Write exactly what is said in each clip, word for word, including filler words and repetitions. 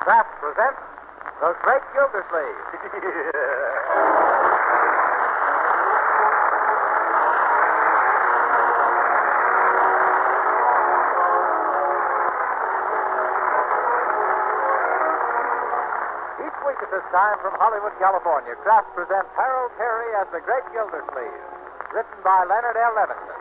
Kraft presents The Great Gildersleeve. Each week at this time from Hollywood, California, Kraft presents Harold Peary as The Great Gildersleeve, written by Leonard L. Levinson.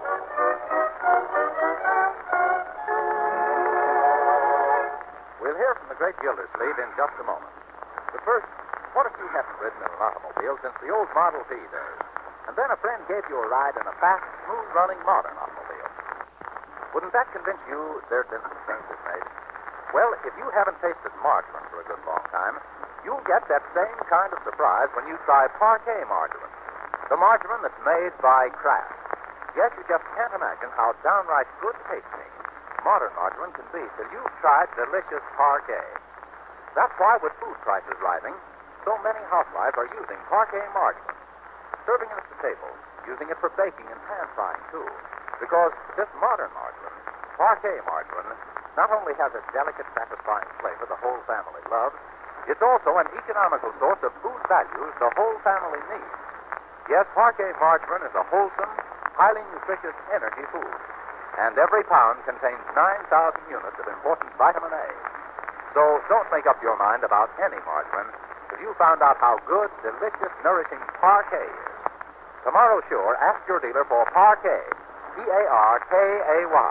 We'll hear from the Great Gildersleeve in just a moment. But first, what if you hadn't ridden in an automobile since the old Model T days? And then a friend gave you a ride in a fast, smooth-running modern automobile. Wouldn't that convince you there'd been some changes made? Well, if you haven't tasted margarine for a good long time, you'll get that same kind of surprise when you try Parquet margarine. The margarine that's made by Kraft. Yes, you just can't imagine how downright good tasting modern margarine can be till you've tried delicious Parquet. That's why, with food prices rising, so many housewives are using Parquet margarine, serving it at the table, using it for baking and pan frying, too. Because this modern margarine, Parquet margarine, not only has a delicate, satisfying flavor the whole family loves, it's also an economical source of food values the whole family needs. Yes, Parquet margarine is a wholesome, highly nutritious energy food. And every pound contains nine thousand units of important vitamin A. So don't make up your mind about any margarine if you found out how good, delicious, nourishing Parquet is. Tomorrow, sure, ask your dealer for Parquet. P A R K A Y.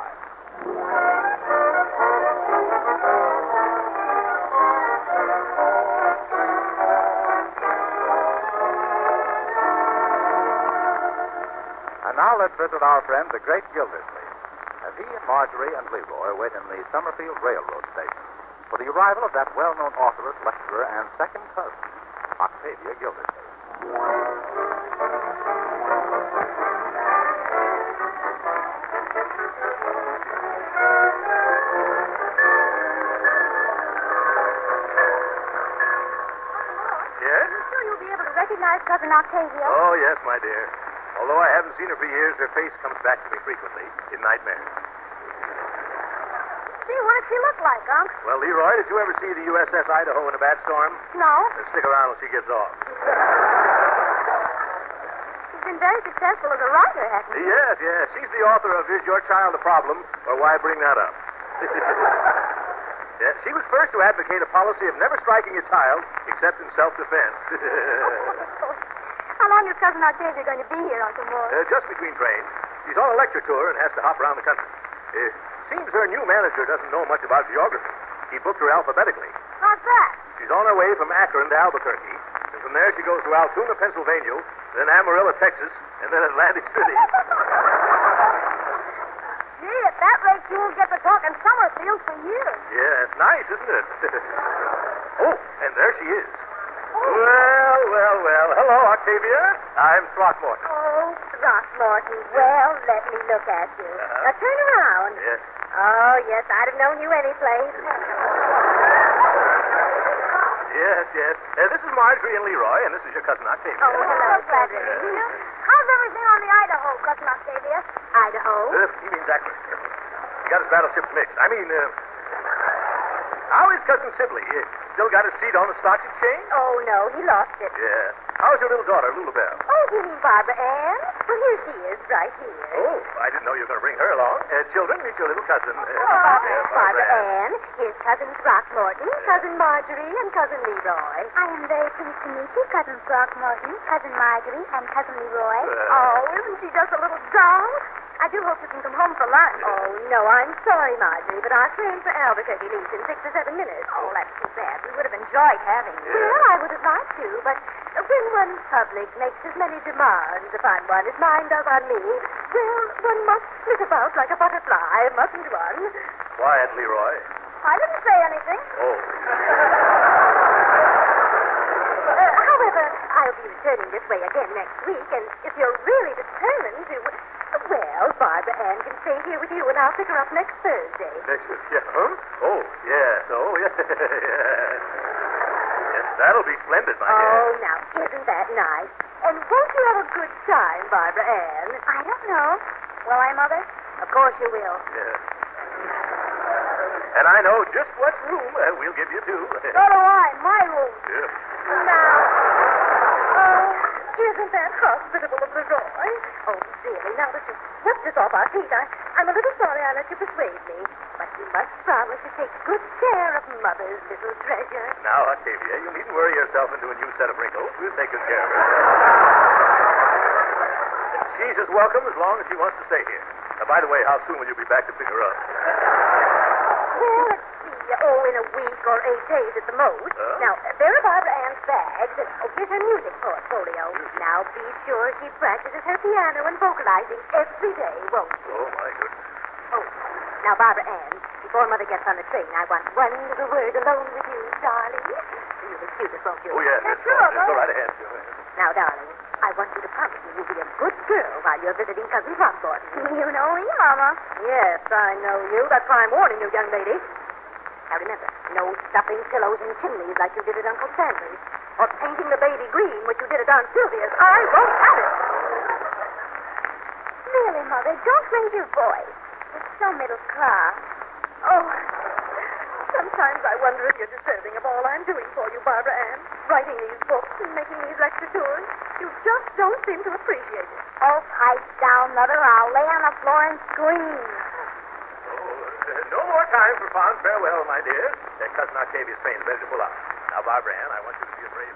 And now let's visit our friend, the Great Gildersleeve, as he and Marjorie and Leroy wait in the Summerfield Railroad Station for the arrival of that well-known authoress, lecturer, and second cousin, Octavia Gildersleeve. Yes? I'm sure you'll be able to recognize Cousin Octavia. Oh, yes, my dear. Although I haven't seen her for years, her face comes back to me frequently in nightmares. Gee, what does she look like, Unc? Well, Leroy, did you ever see the U S S Idaho in a bad storm? No. Then stick around till she gets off. She's been very successful as a writer, hasn't she? Yes, yes. She's the author of Is Your Child a Problem, or Why Bring That Up? Yeah, she was first to advocate a policy of never striking a child except in self-defense. How long is Cousin Octavia going to be here, Uncle Mort? Uh, just between trains. She's on a lecture tour and has to hop around the country. Uh, seems her new manager doesn't know much about geography. He booked her alphabetically. How's that? She's on her way from Akron to Albuquerque, and from there she goes to Altoona, Pennsylvania, then Amarillo, Texas, and then Atlantic City. Gee, at that rate, you won't get to talking Summerfield for years. Yeah, it's nice, isn't it? Oh, and there she is. Well, well, well. Hello, Octavia. I'm Throckmorton. Oh, Throckmorton. Well, let me look at you. Uh-huh. Now turn around. Yes. Oh, yes, I'd have known you any place. Yes, yes. Uh, this is Marjorie and Leroy, and this is your cousin Octavia. Oh, hello, Cousin. How's everything on the Idaho, Cousin Octavia? Idaho? Uh, he means Akron. He got his battleships mixed. I mean, uh, how is Cousin Sibley? Uh, still got his seat on the stock exchange? Oh, no, he lost it. Yeah. How's your little daughter, Lulabelle? Oh, you mean Barbara Ann? Well, here she is, right here. Oh, I didn't know you were going to bring her along. Uh, children, meet your little cousin. Uh, Oh, Barbara, yeah, Barbara Ann. Ann. Here's Cousin Throckmorton, Cousin Marjorie, and Cousin Leroy. I am very pleased to meet you, Cousin Throckmorton, Cousin Marjorie, and Cousin Leroy. Uh, Oh, isn't she just a little doll? I do hope you can come home for lunch. Oh, no, I'm sorry, Marjorie, but our train for Albuquerque leaves in six or seven minutes. Oh, that's too bad. We would have enjoyed having you. Yeah. Well, I would have liked to, but when one's public makes as many demands upon one as mine does on me, well, one must flit about like a butterfly, mustn't one? Quiet, Leroy. I didn't say anything. Oh. Uh, however, I'll be returning this way again next week, and if you're really determined to... Well, Barbara Ann can stay here with you, and I'll pick her up next Thursday. Next week, yeah. Huh? Oh, yes. Oh, yes. Yes, that'll be splendid, my dear. Oh, now, isn't that nice? And won't you have a good time, Barbara Ann? I don't know. Will I, Mother? Of course you will. Yes. And I know just what room uh, we'll give you, too. So do I. My room. Yeah. Now. Oh, isn't that hospitable of Leroy? Oh, really? Now that you've swept us off our feet, I, I'm a little sorry I let you persuade me. But you must promise to take good care of Mother's little treasure. Now, Octavia, you needn't worry yourself into a new set of wrinkles. We'll take good care of her. She's as welcome as long as she wants to stay here. Now, by the way, how soon will you be back to pick her up? Well, let's see. Oh, in a week or eight days at the most. Huh? Now, there are Barbara Ann's bags, and oh, here's her music portfolio. Now, be sure she practices her piano and vocalizing every day, won't she? Oh, my goodness. Oh, now, Barbara Ann, before Mother gets on the train, I want one little word alone with you, darling. You'll excuse us, won't you? Oh, yes. That's Yes, sure, yes, go right ahead. Go ahead. Now, darling, I want you to promise me you'll be a good girl while you're visiting Cousin Throckmorton. You know me, Mama. Yes, I know you. That's why I'm warning you, young lady. Now, remember, no stuffing pillows in chimneys like you did at Uncle Stanley's, or painting the baby green, which you did at Aunt Sylvia's. I won't have it. Really, Mother, don't raise your voice. It's so middle class. Oh, sometimes I wonder if you're deserving of all I'm doing for you, Barbara Ann. Writing these books and making these lecture tours. You just don't seem to appreciate it. Oh, pipe down, Mother. I'll lay on the floor and scream. Oh, uh, no more time for fond farewell, my dear. Uh, Cousin Octavia's train's ready to pull out. Now, Barbara Ann, I want you to be a brave.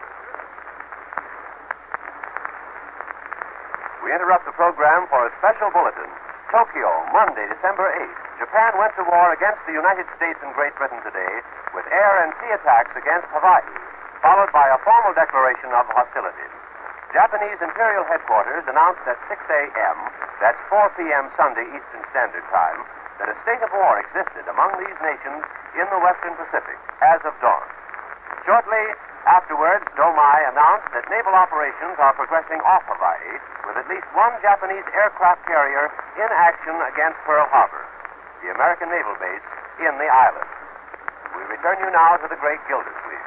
We interrupt the program for a special bulletin. Tokyo, Monday, December eighth. Japan went to war against the United States and Great Britain today with air and sea attacks against Hawaii, followed by a formal declaration of hostilities. Japanese Imperial Headquarters announced at six a.m., that's four p.m. Sunday Eastern Standard Time, that a state of war existed among these nations in the Western Pacific as of dawn. Shortly afterwards, Domai announced that naval operations are progressing off Hawaii with at least one Japanese aircraft carrier in action against Pearl Harbor, the American naval base in the island. We return you now to the great Gildersleeve.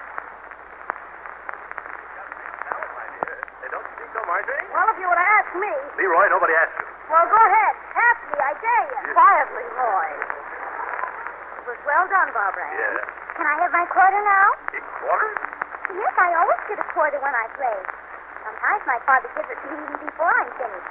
Hey, don't you think so, Marjorie? Well, if you would have asked me. Leroy, nobody asked you. Well, go ahead. Ask me, I dare you. Quietly, boy. It was well done, Barbara Ann. Yeah. Can I have my quarter now? Big quarters? Yes, I always get a quarter when I play. Sometimes my father gives it to me even before I'm finished.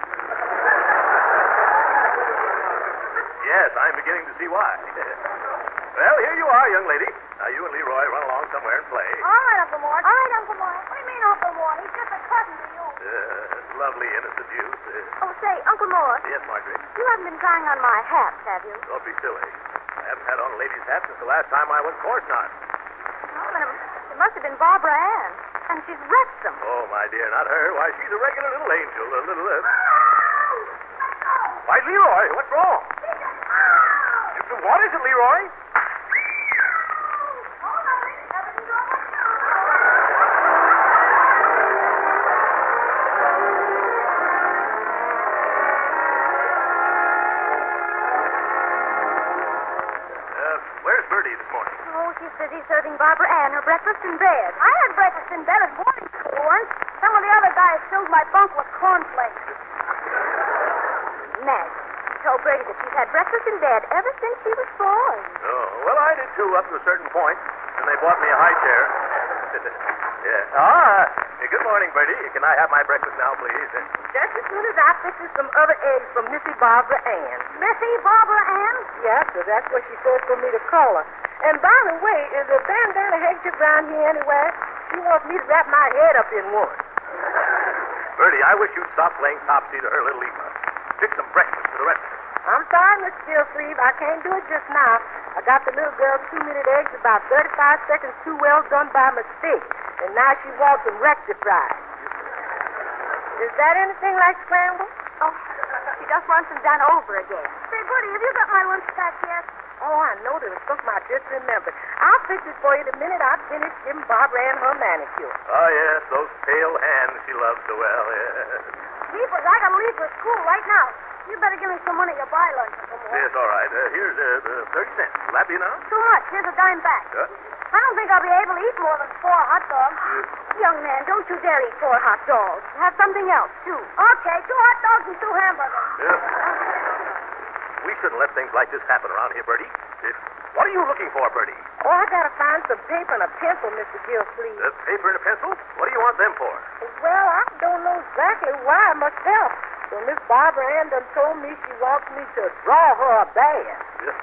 Yes, I'm beginning to see why. Well, here you are, young lady. Now, you and Leroy run along somewhere and play. All right, Uncle Mort. All right, Uncle Mort. What do you mean, Uncle Mort? He's just a cousin to you. Uh, lovely, innocent youth. Uh, Oh, say, Uncle Mort, yes, Marjorie. you haven't been trying on my hats, have you? Don't be silly. I haven't had on a lady's hat since the last time I went. Of course not. Oh, then it, it must have been Barbara Ann. And she's wrecked them. Oh, my dear, not her. Why, she's a regular little angel. A little. Uh... Why, Leroy, what's wrong? What is it, Leroy? Busy serving Barbara Ann her breakfast in bed. I had breakfast in bed at boarding school once. Some of the other guys filled my bunk with cornflakes. Meg told Bertie that she's had breakfast in bed ever since she was born. Oh, well, I did too, up to a certain point. And they bought me a high chair. Yeah. Ah, hey, good morning, Bertie. Can I have my breakfast now, please? Just as soon as I fixes some other eggs from Missy Barbara Ann. Missy Barbara Ann? Yeah, so that's what she says for me to call her. And by the way, is a bandana handkerchief around here anywhere? She wants me to wrap my head up in one. Bertie, I wish you'd stop playing topsy to her little Eva. Fix some breakfast for the rest of us. I'm sorry, Miss Gilsleeve. I can't do it just now. I got the little girl's two-minute eggs about thirty-five seconds too well done by mistake. And now she wants them rectified. Is that anything like scramble? Oh, she just wants them done over again. Say, Bertie, have you got my lunch back yet? Oh, I know there was something I just remembered. I'll fix it for you the minute I finish giving Barbara Ann her manicure. Oh, yes, those pale hands she loves so well, yes. Jeepers, I gotta leave for school right now. You better give me some money to buy lunch. Yes, all right. Uh, here's uh, uh, thirty cents. Will that be enough? Too much. Here's a dime back. Uh, I don't think I'll be able to eat more than four hot dogs. Young man, don't you dare eat four hot dogs. Have something else, too. Okay, two hot dogs and two hamburgers. yeah. We shouldn't let things like this happen around here, Bertie. If, What are you looking for, Bertie? Oh, I gotta find some paper and a pencil, Mister Gilsleeve. A paper and a pencil? What do you want them for? Well, I don't know exactly why myself. So Miss Barbara Ann done told me she wants me to draw her a band.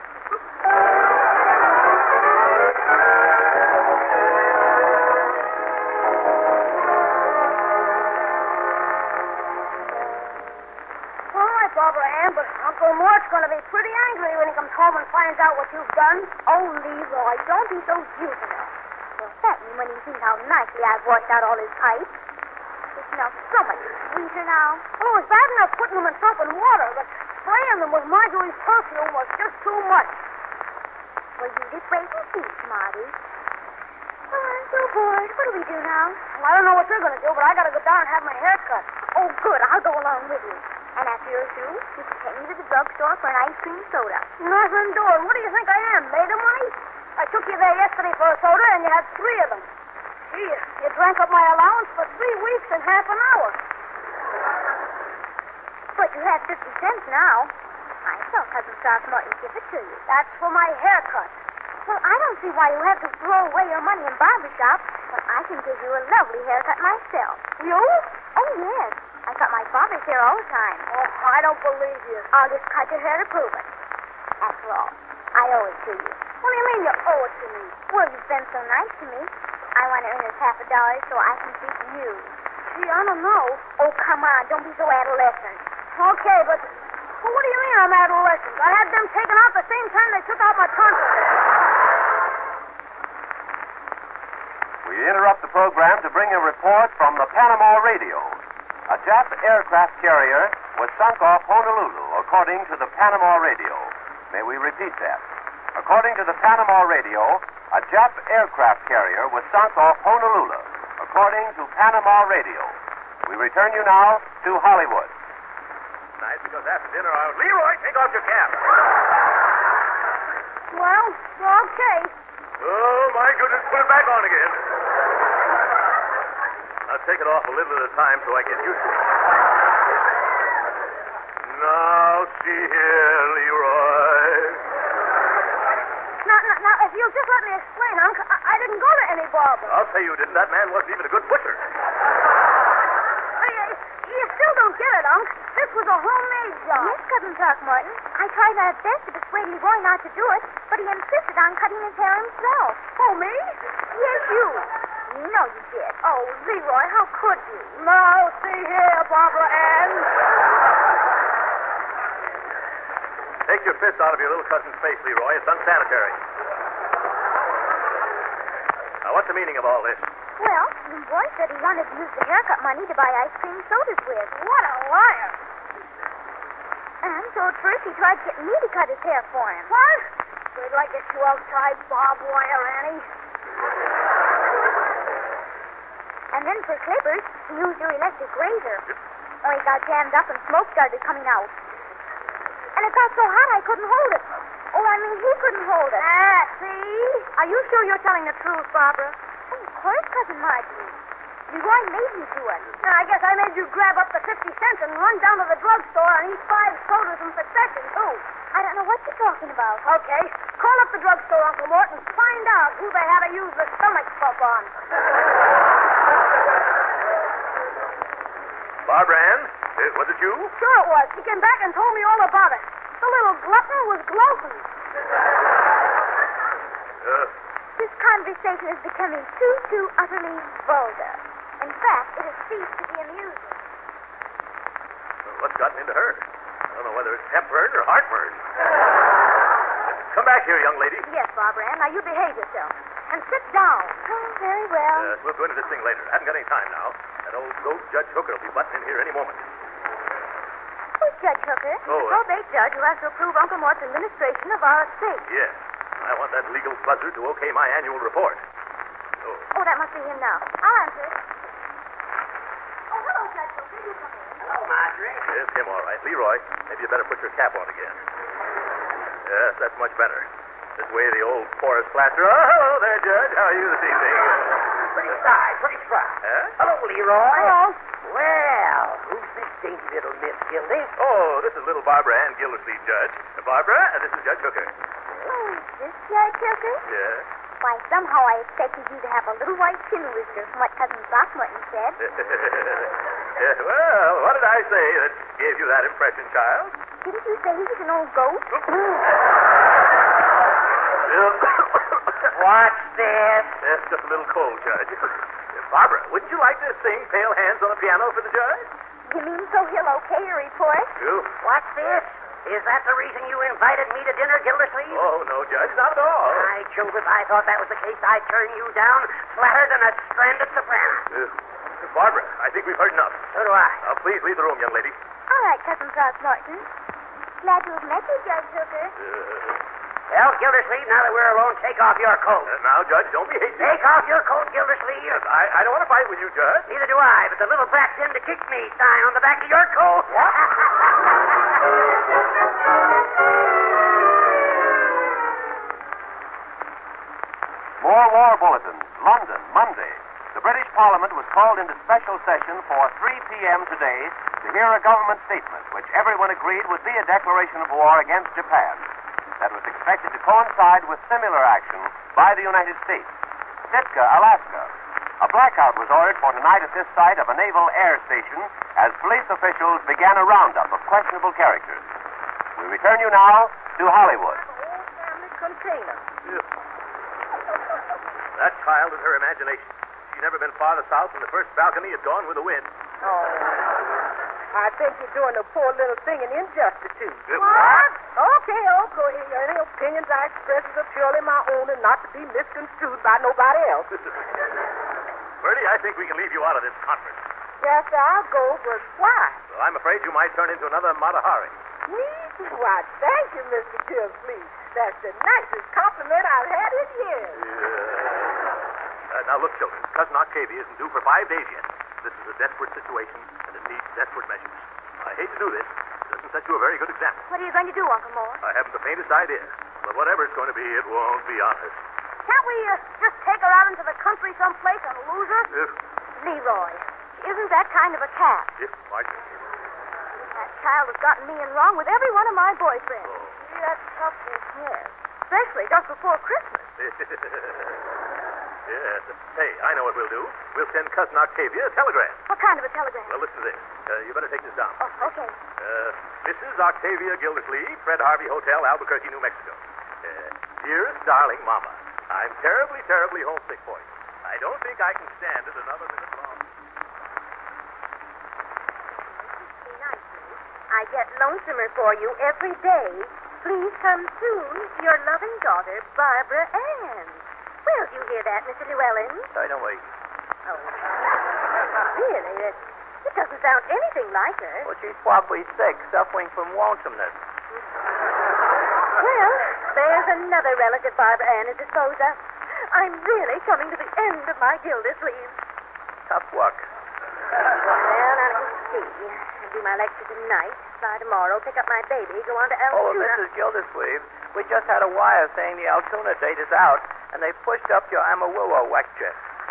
All right, Barbara Ann, but Uncle Mort's going to be pretty angry when he comes home and finds out what you've done. Oh, Leroy, don't be so juvenile. Well, certainly when he sees how nicely I've washed out all his pipes. It smells so much sweeter now. Oh, it's bad enough putting them in soap and water, but spraying them with Marjorie's perfume was just too much. Well, you just wait and see, Smarty. Oh, I'm so bored. What do we do now? Well, I don't know what you're going to do, but I got to go down and have my hair cut. Oh, good. I'll go along with you. And after you're through, you can take me to the drugstore for an ice cream soda. Nothing doing. What do you think I am, maid of money? I took you there yesterday for a soda, and you had three of them. Gee, you, you drank up my allowance for three weeks and half an hour. But you have fifty cents now. I saw Cousin Throckmorton give it to you. That's for my haircut. Well, I don't see why you have to throw away your money in barber shop when I can give you a lovely haircut myself. You? Oh, yes. I cut my father's hair all the time. Oh, I don't believe you. I'll just cut your hair to prove it. After all, I owe it to you. What do you mean you owe it to me? Well, you've been so nice to me. I want to earn this half a dollar so I can treat you. Gee, I don't know. Oh, come on. Don't be so adolescent. Okay, but well, what do you mean I'm adolescent? I had them taken out the same time they took out my tonsils. We interrupt the program to bring a report from the Panama Radio. A Jap aircraft carrier was sunk off Honolulu, according to the Panama Radio. May we repeat that? According to the Panama Radio, a Jap aircraft carrier was sunk off Honolulu, according to Panama Radio. We return you now to Hollywood. Nice, because after dinner I'll... Leroy, take off your cap. Well, okay. Oh, my goodness, put it back on again. I'll take it off a little at a time so I get used to it. Now, see here, Leroy. Now, now, now, if you'll just let me explain, Unc, I, I didn't go to any barber. I'll say you didn't. That man wasn't even a good butcher. Hey, you, you still don't get it, Unc. This was a homemade job. Yes, Cousin Throckmorton. I tried my best to persuade Leroy not to do it, but he insisted on cutting his hair himself. Oh, me? Yes, you. You know you did. Oh, Leroy, how could you? Now, see here, Barbara Ann. Take your fist out of your little cousin's face, Leroy. It's unsanitary. Now, what's the meaning of all this? Well, Leroy said he wanted to use the haircut money to buy ice cream sodas with. What a liar. And so at first he tried getting me to cut his hair for him. What? Wait till I get you outside barbed wire, Annie. And then for clippers, he used your electric razor. Oh, he got jammed up and smoke started coming out. And it got so hot I couldn't hold it. Oh, I mean, he couldn't hold it. Ah, see? Are you sure you're telling the truth, Barbara? Oh, of course, Cousin Marjorie. Leroy made me do it. Now, I guess I made you grab up the fifty cents and run down to the drugstore and eat five sodas in succession, too. I don't know what you're talking about. Okay. Call up the drugstore, Uncle Mort, and find out who they had to use the stomach pump on. Barbara Ann, uh, was it you? Sure it was. He came back and told me all about it. The little glutton was gloating. Uh, This conversation is becoming too, too utterly vulgar. In fact, it has ceased to be amusing. well, what's gotten into her? I don't know whether it's heartburn or heartburn. Come back here, young lady. Yes, Barbara Ann. Now, you behave yourself. And sit down. Oh, very well. Uh, we'll go into this thing later. I haven't got any time now. That old goat Judge Hooker will be butting in here any moment. Who's Judge Hooker? Oh, The uh, probate judge who has to approve Uncle Mort's administration of our estate. yes. I want that legal buzzer to okay my annual report. Oh, Oh, that must be him now. I'll answer it. Oh, hello, Judge Hooker. You come in. Hello, Marjorie. yes, him all right. Leroy, maybe you better put your cap on again. Yes, that's much better. This way the old porous plaster. Oh, hello there, Judge. How are you this evening? Pretty spry, pretty spry. Huh? Hello, Leroy. Hello. Well, who's this dainty little Miss Gildy? Oh, this is little Barbara Ann Gildersleeve, Judge. Uh, Barbara, uh, this is Judge Hooker. Oh, This Judge Hooker? Yeah? Why, somehow I expected you to have a little white chin whisker from what Cousin Throckmorton said. Yeah, well, what did I say that gave you that impression, child? Didn't you say he was an old ghost? What's this? That's just a little cold, Judge. Barbara, wouldn't you like to sing Pale Hands on the Piano for the Judge? You mean so he'll okay your report? You? What's this? Is that the reason you invited me to dinner, Gildersleeve? Oh, no, Judge, not at all. By Jove, if I thought that was the case, I'd turn you down flatter than a stranded soprano. Uh, Barbara, I think we've heard enough. So do I. Uh, please leave the room, young lady. All right, Cousin Throckmorton. Glad to have met you, Judge Hooker. Uh, Well, Gildersleeve, now that we're alone, take off your coat. uh, now, Judge, don't be hasty. Take off your coat, Gildersleeve. I, I don't want to fight with you, Judge. Neither do I, but the little brat's in to kick me sign on the back of your coat. More war bulletins. London, Monday. The British Parliament was called into special session for three p.m. today to hear a government statement, which everyone agreed would be a declaration of war against Japan. That was expected to coincide with similar action by the United States. Sitka, Alaska. A blackout was ordered for tonight at this site of a naval air station as police officials began a roundup of questionable characters. We return you now to Hollywood. Old family container. That child is her imagination. She's never been farther south than the first balcony had gone with the wind. Oh. I think you're doing a poor little thing an injustice to. What? Okay, okay. Any opinions I express are purely my own and not to be misconstrued by nobody else. Bertie, I think we can leave you out of this conference. Yes, I'll go, but why? Well, I'm afraid you might turn into another Mata Hari. Me? Why, thank you, Mister Gildersleeve. That's the nicest compliment I've had in years. Uh, now, look, children. Cousin Octavia isn't due for five days yet. This is a desperate situation, and it needs desperate measures. I hate to do this. It doesn't set you a very good example. What are you going to do, Uncle Mort? I haven't the faintest idea. But whatever it's going to be, it won't be honest. Can't we uh, just take her out into the country someplace and lose her? If, Leroy, isn't that kind of a cat? if, Marjorie. That child has gotten me in wrong with every one of my boyfriends. Oh. See, that's tough to hear. Especially just before Christmas. Yes. Hey, I know what we'll do. We'll send Cousin Octavia a telegram. What kind of a telegram? Well, listen to this. Uh, you better take this down. Oh, okay. Uh, Missus Octavia Gildersleeve, Fred Harvey Hotel, Albuquerque, New Mexico. Uh, dearest darling Mama, I'm terribly, terribly homesick for you. I don't think I can stand it another minute longer. I get lonesomer for you every day. Please come soon. Your loving daughter, Barbara Ann. Where'd you hear that, Mister Llewellyn? Dynamite. wait. Oh. Really? It, it doesn't sound anything like her. Well, she's probably sick, suffering from lonesomeness. Well, there's another relative Barbara Ann is disposed of. I'm really coming to the end of my Gildersleeve. Tough work. Well, now let's see. I do my lecture tonight. Fly tomorrow, pick up my baby, go on to Oh, Altoona. Missus Gildersleeve, we just had a wire saying the Altoona date is out, and they pushed up your Amarillo lecture.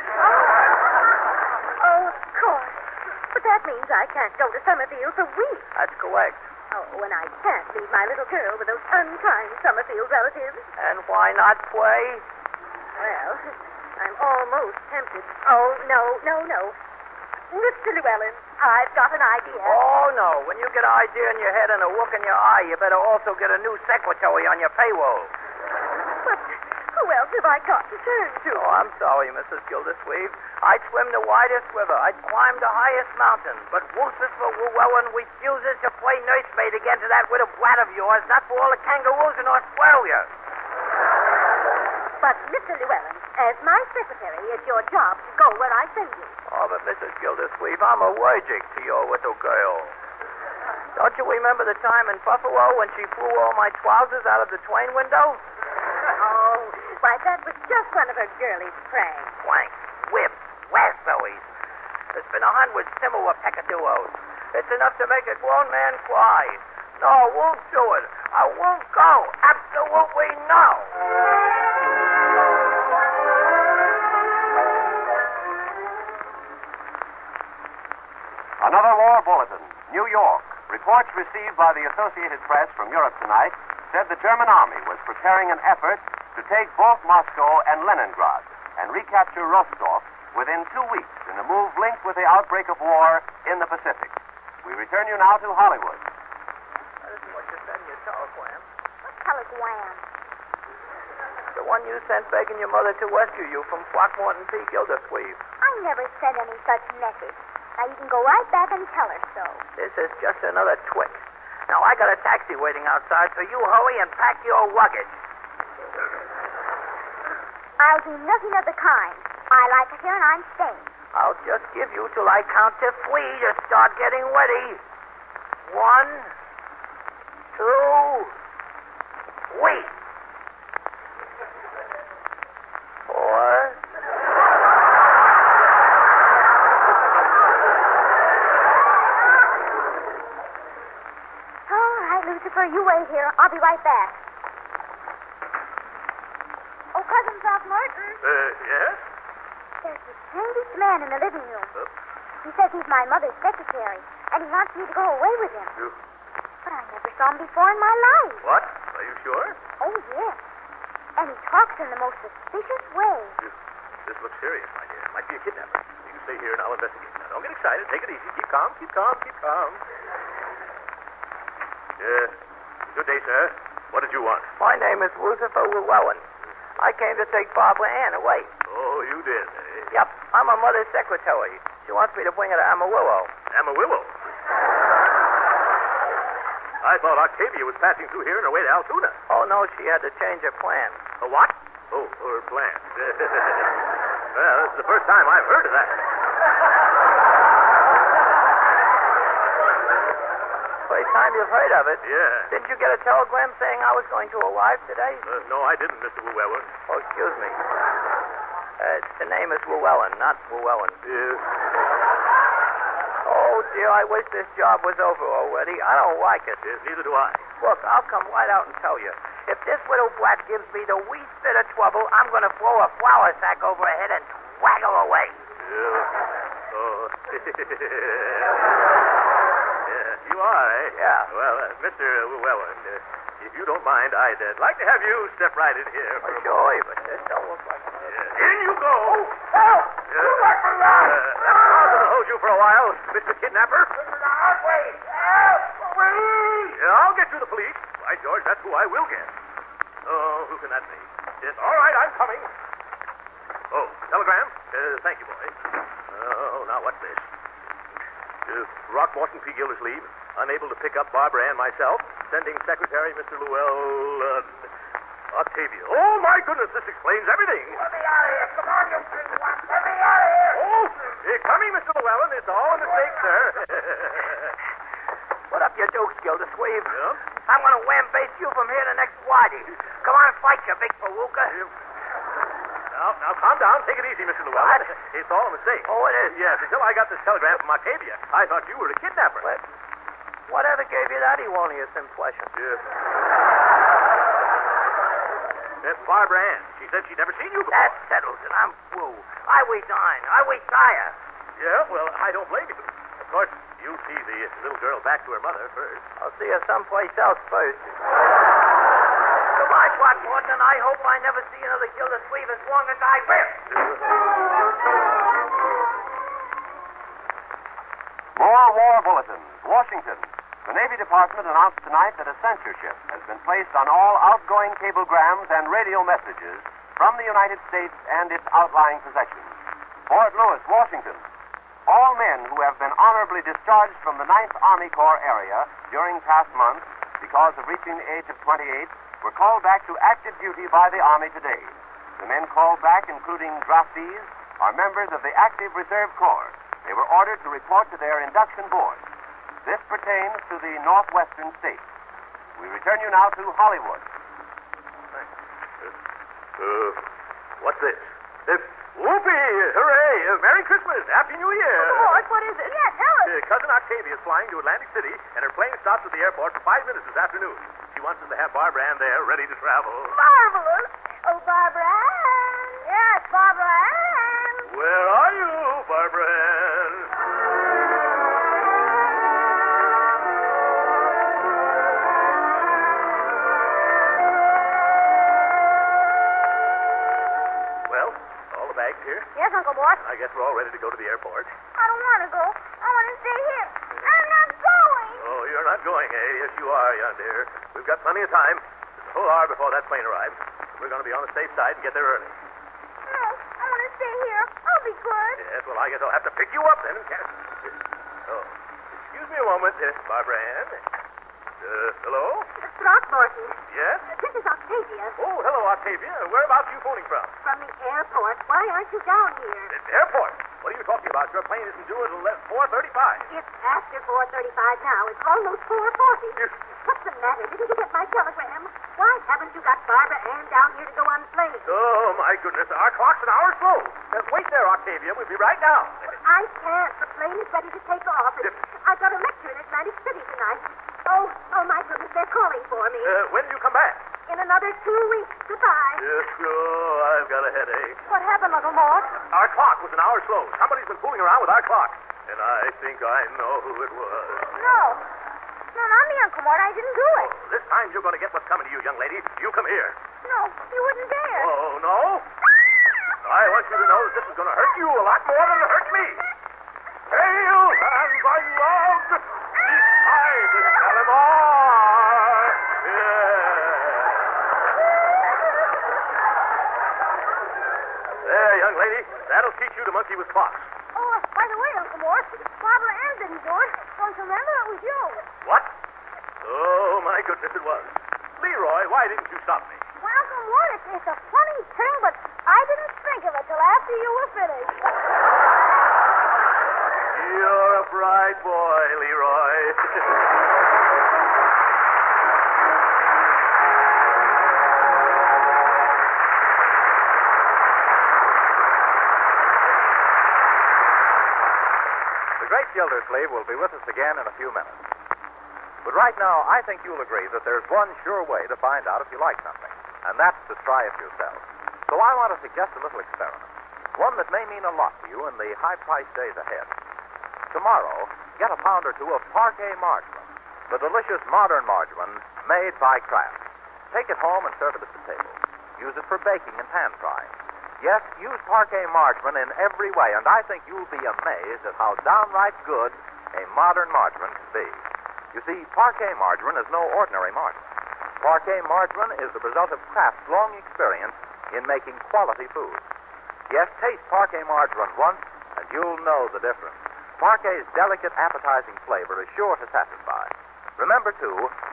Oh, of course. But that means I can't go to Summerfield for weeks. That's correct. Oh, and I can't leave my little girl with those unkind Summerfield relatives. And why not play? Well, I'm almost tempted. Oh, no, no, no. Mister Llewellyn, I've got an idea. Oh, no. When you get an idea in your head and a look in your eye, you better also get a new secretary on your payroll. But who else have I got to turn to? Oh, I'm sorry, Missus Gildersleeve. I'd swim the widest river. I'd climb the highest mountain. But Lucifer Llewellyn refuses to play nursemaid again to that little brat of yours, not for all the kangaroos in Australia. But, Mister Llewellyn, as my secretary, it's your job to go where I send you. Oh, but Missus Gildersleeve, I'm allergic to your little girl. Don't you remember the time in Buffalo when she flew all my trousers out of the train window? Oh, why, that was just one of her girlish pranks. Planks, whips, raspberries. There's been a hundred similar peccadillos. It's enough to make a grown man cry. No, I won't do it. I won't go. Absolutely no. Another war bulletin. New York. Reports received by the Associated Press from Europe tonight said the German army was preparing an effort to take both Moscow and Leningrad and recapture Rostov within two weeks in a move linked with the outbreak of war in the Pacific. We return you now to Hollywood. That isn't what you said in your telegram. What telegram? The one you sent begging your mother to rescue you from Throckmorton P. Gildersleeve. I never sent any such message. Now, you can go right back and tell her so. This is just another trick. Now, I got a taxi waiting outside, so you hurry and pack your luggage. I'll do nothing of the kind. I like it here, and I'm staying. I'll just give you till I count to three to start getting ready. One, two, three. Four. All right, Lucifer, you wait here. I'll be right back. Oh, Cousin Throckmorton. Uh, yes? There's the strangest man in the living room. Uh, He says he's my mother's secretary, and he wants me to go away with him. you, But I never saw him before in my life. what? Are you sure? Oh, yes. And he talks in the most suspicious way. You, this looks serious, my dear. It might be a kidnapper. You stay here and I'll investigate. Now, don't get excited. Take it easy. Keep calm, keep calm, keep calm. Uh, good day, sir. What did you want? My name is Lucifer Llewellyn. I came to take Barbara Ann away. Oh, you did, eh? Yep, I'm her mother's secretary. She wants me to bring her to Amarillo. Amarillo. I thought Octavia was passing through here on her way to Altoona. Oh, no, she had to change her plan. A what? Oh, her plan. Well, this is the first time I've heard of that. First time you've heard of it. Yeah. Didn't you get a telegram saying I was going to arrive today? Uh, no, I didn't, Mister Llewellyn. Oh, excuse me. Uh, the name is Llewellyn, not Llewellyn. Yes. Oh, dear, I wish this job was over already. I don't like it. Yes, neither do I. Look, I'll come right out and tell you. If this little brat gives me the least bit of trouble, I'm going to throw a flour sack over her head and swag her away. Yeah. Oh. Yeah, you are, eh? Yeah. Well, uh, Mister Llewellyn, uh, if you don't mind, I'd uh, like to have you step right in here. Oh, For a sure, but this don't look like it. Yeah. In you go. Help! Uh, uh, that's possible to hold you for a while, Mister Kidnapper. Wait! Help! Yeah, I'll get you the police. By George, that's who I will get. Oh, who can that be? Yes, all right, I'm coming. Oh, telegram? Uh, thank you, boy. Oh, now what's this? Uh, Throckmorton P. Gildersleeve, unable to pick up Barbara Ann myself, sending Secretary Mister Llewellyn Octavia. Oh, my goodness, this explains everything. Let me out of here. Come on, you big one. Let me out of here. Oh, uh, coming, Mister Llewellyn. It's all a mistake, sir. What up, you dukes, Gildersleeve? Yep. I'm going to wham-base you from here to next Friday. Come on, fight, you big palooka. Now, now, calm down. Take it easy, Mister Llewellyn. It's all a mistake. Oh, it is? Yes, until I got this telegram from Octavia, I thought you were a kidnapper. What? Whatever gave you that erroneous impression? Yes. That's Barbara Ann. She said she'd never seen you before. That settles it. I'm through. I resign. I retire. Yeah, well, I don't blame you. Of course, you'll see the little girl back to her mother first. I'll see her someplace else first. Goodbye, Throckmorton, and I hope I never see another Gildersleeve as long as I live. More war bulletins. Washington. The Navy Department announced tonight that a censorship has been placed on all outgoing cablegrams and radio messages from the United States and its outlying possessions. Fort Lewis, Washington. All men who have been honorably discharged from the ninth Army Corps area during past months because of reaching the age of twenty-eight were called back to active duty by the Army today. The men called back, including draftees, are members of the Active Reserve Corps. They were ordered to report to their induction board. This pertains to the northwestern states. We return you now to Hollywood. Uh, what's this? Uh, whoopee! Hooray! Uh, Merry Christmas! Happy New Year! Lord, what is it? Yeah, tell us. Uh, Cousin Octavia is flying to Atlantic City, and her plane stops at the airport for five minutes this afternoon. She wants us to have Barbara Ann there, ready to travel. Marvelous. Oh, Barbara Ann. Yes, Barbara Ann. Where are you, Barbara Ann? here? Yes, Uncle Mort. I guess we're all ready to go to the airport. I don't want to go. I want to stay here. I'm not going. Oh, you're not going, eh? Yes, you are, young dear. We've got plenty of time. Just a whole hour before that plane arrives. We're going to be on the safe side and get there early. No, I want to stay here. I'll be good. Yes, well, I guess I'll have to pick you up then and carry... Oh, excuse me a moment, uh, Barbara Ann. Uh, hello? Throckmorton. Yes? This is Octavia. Oh, hello, Octavia. Whereabouts are you phoning from? From the airport. Why aren't you down here? The airport. What are you talking about? Your plane isn't due until four thirty-five. It's after four thirty-five now. It's almost four forty. You... What's the matter? Didn't you get my telegram? Why haven't you got Barbara Ann down here to go on the plane? Oh, my goodness. Our clock's an hour slow. Uh, wait there, Octavia. We'll be right down. I can't. The plane is ready to take off. And I've got a lecture in Atlantic City tonight. Oh, oh, my goodness. They're calling for me. Uh, when do you come back? In another two weeks. Goodbye. Yes, oh, I've got a headache. What happened, Uncle Mort? Our clock was an hour slow. Somebody's been fooling around with our clock. And I think I know who it was. No. No, not me, Uncle Mort. I didn't do it. This time you're going to get what's coming to you, young lady. You come here. No, you wouldn't dare. Oh, no? I want you to know that this is going to hurt you a lot more than it hurt me. Hail and by love, beside the Shalimar. Yeah. There, young lady. That'll teach you to monkey with clocks. Oh, by the way, Uncle Mort, Barbara Ann didn't do it. Don't you remember? It was you. What? Oh, my goodness, it was. Leroy, why didn't you stop me? Well, Uncle Mort, it's, it's a funny thing, but I didn't think of it till after you were finished. You're a bright boy, Leroy. The great Gildersleeve will be with us again in a few minutes. But right now, I think you'll agree that there's one sure way to find out if you like something, and that's to try it yourself. So I want to suggest a little experiment, one that may mean a lot to you in the high-priced days ahead. Tomorrow, get a pound or two of Parquet margarine, the delicious modern margarine made by Kraft. Take it home and serve it at the table. Use it for baking and pan frying. Yes, use Parquet margarine in every way, and I think you'll be amazed at how downright good a modern margarine can be. You see, Parquet margarine is no ordinary margarine. Parquet margarine is the result of Kraft's long experience in making quality food. Yes, taste Parquet margarine once, and you'll know the difference. Parquet's delicate, appetizing flavor is sure to satisfy. Remember, too,